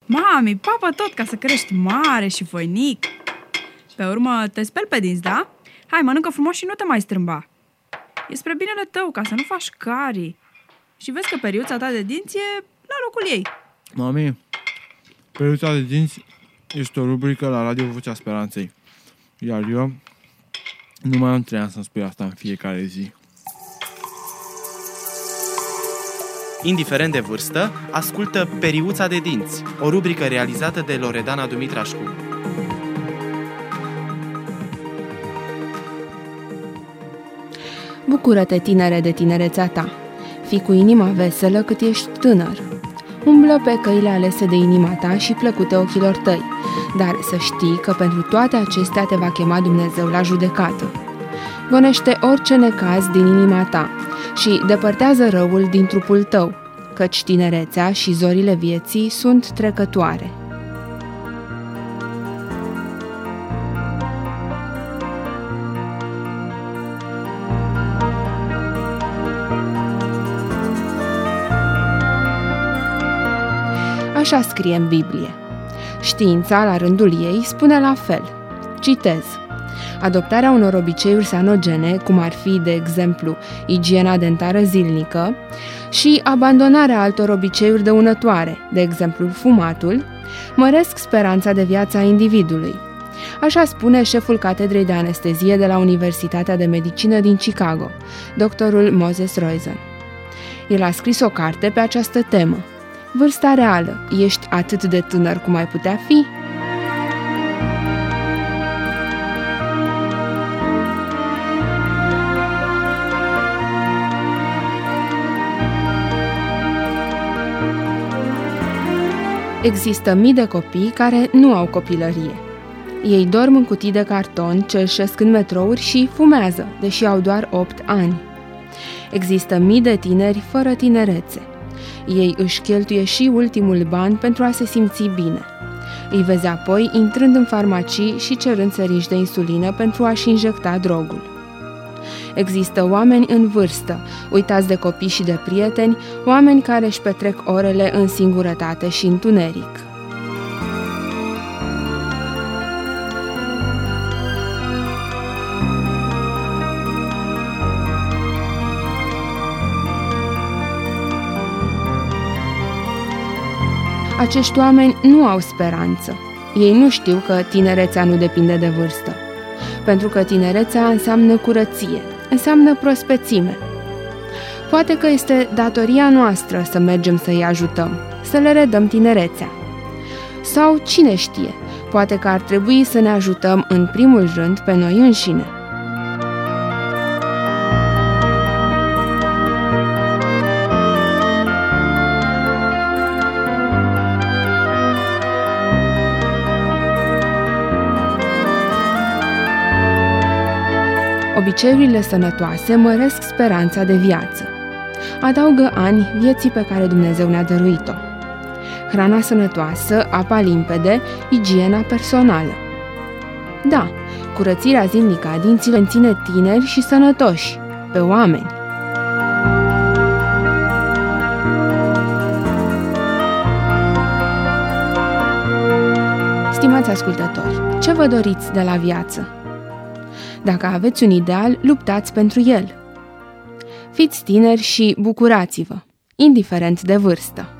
Mami, papă tot ca să crești mare și voinic. Pe urmă te speli pe dinți, da? Hai, mănâncă frumos și nu te mai strâmba. E spre binele tău, ca să nu faci carii. Și vezi că periuța ta de dinți e la locul ei. Mami, periuța de dinți este o rubrică la Radio Vocea Speranței. Iar eu nu mai am 3 ani să-mi spui asta în fiecare zi. Indiferent de vârstă, ascultă Periuța de dinți, o rubrică realizată de Loredana Dumitrașcu. Bucură-te, tinere, de tinerețea ta. Fii cu inima veselă cât ești tânăr. Umblă pe căile alese de inima ta și plăcute ochilor tăi, dar să știi că pentru toate acestea te va chema Dumnezeu la judecată. Gonește orice necaz din inima ta și depărtează răul din trupul tău, căci tinerețea și zorile vieții sunt trecătoare. Așa scrie în Biblie. Știința, la rândul ei, spune la fel. Citez. Adoptarea unor obiceiuri sanogene, cum ar fi, de exemplu, igiena dentară zilnică, și abandonarea altor obiceiuri dăunătoare, de exemplu fumatul, măresc speranța de viață a individului. Așa spune șeful catedrei de anestezie de la Universitatea de Medicină din Chicago, doctorul Moses Roizen. El a scris o carte pe această temă. Vârsta reală. Ești atât de tânăr cum ai putea fi? Există mii de copii care nu au copilărie. Ei dorm în cutii de carton, cerșesc în metrouri și fumează, deși au doar 8 ani. Există mii de tineri fără tinerețe. Ei își cheltuie și ultimul ban pentru a se simți bine. Îi vezi apoi intrând în farmacii și cerând seringi de insulină pentru a-și injecta drogul. Există oameni în vârstă, uitați de copii și de prieteni, oameni care își petrec orele în singurătate și întuneric. Acești oameni nu au speranță. Ei nu știu că tinerețea nu depinde de vârstă. Pentru că tinerețea înseamnă curăție, înseamnă prospețime. Poate că este datoria noastră să mergem să-i ajutăm, să le redăm tinerețea. Sau, cine știe, poate că ar trebui să ne ajutăm în primul rând pe noi înșine. Obiceiurile sănătoase măresc speranța de viață. Adaugă ani vieții pe care Dumnezeu ne-a dăruit-o. Hrana sănătoasă, apa limpede, igiena personală. Da, curățirea zilnică a dinților menține tineri și sănătoși, pe oameni. Stimați ascultători, ce vă doriți de la viață? Dacă aveți un ideal, luptați pentru el. Fiți tineri și bucurați-vă, indiferent de vârstă.